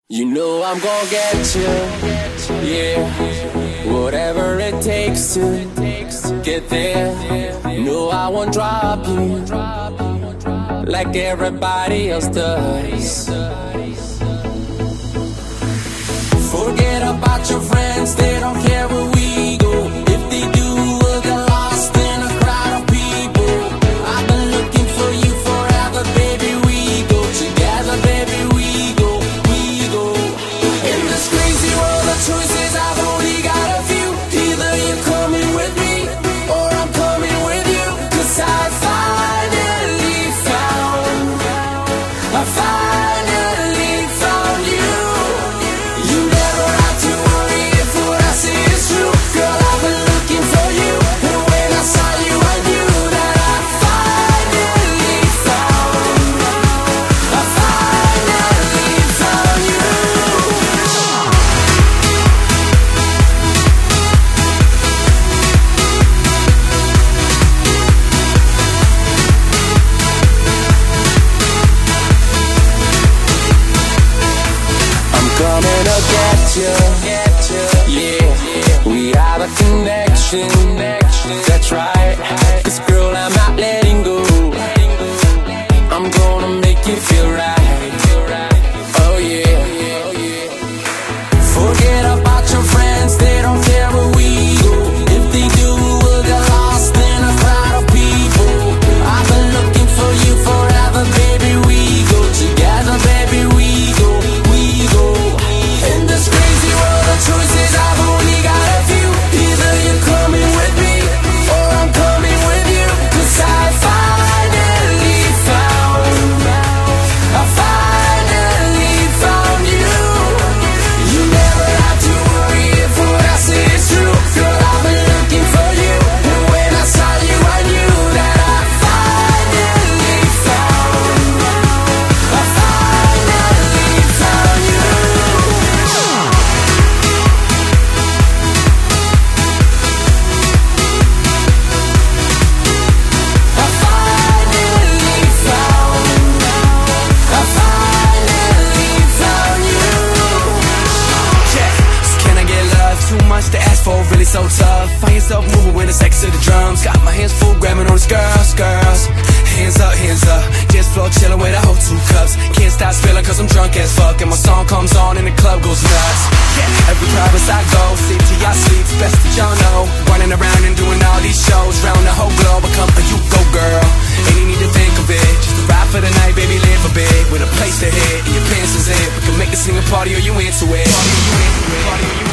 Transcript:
You know I'm gonna get you, yeah. Whatever it takes to get there. No, I won't drop you like everybody else does. Forget about your friends, they don't care where we go. If they do, we'll get lost in a crowd of people. I've been looking for you forever, baby. We go together, baby. We go. In this crazy world of choices, I've only got a few. Either you're coming with me or I'm coming with you. 'Cause I finally found you. You never have to worry if what I say is true. Girl, I've been looking for you, and when I saw you, I knew that I finally found you. Coming to get you, yeah. We have a connection, that's right. 'Cause girl, I'm not letting go. I'm gonna make you feel right. Oh yeah. Forget about your friends, they don't care where we go. If they do, we'll get lost in a crowd of people. I've been looking for you forever, baby. We go together, baby. We go. In this crazy world of choices, I've only got a few. Either you're coming with me or I'm coming with you. 'Cause I finally found you. You never have to worry if what I say is true. Girl, I've been looking for you, and when I saw you, I knew that I finally found you. Too much to ask for, really so tough. Find yourself moving when the sex to the drums. Got my hands full, grabbing on these girls. Hands up, dance floor chilling with a whole 2 cups. Can't stop spilling 'cause I'm drunk as fuck. And my song comes on and the club goes nuts. Yeah, every province I go, sleep till y'all sleep, best that y'all know. Running around and doing all these shows, round the whole globe. I come for you, go girl. Ain't you need to think of it. Just a ride for the night, baby, live a bit. With a place to hit, and your pants is it. We can make this thing a party or you into it. Party or you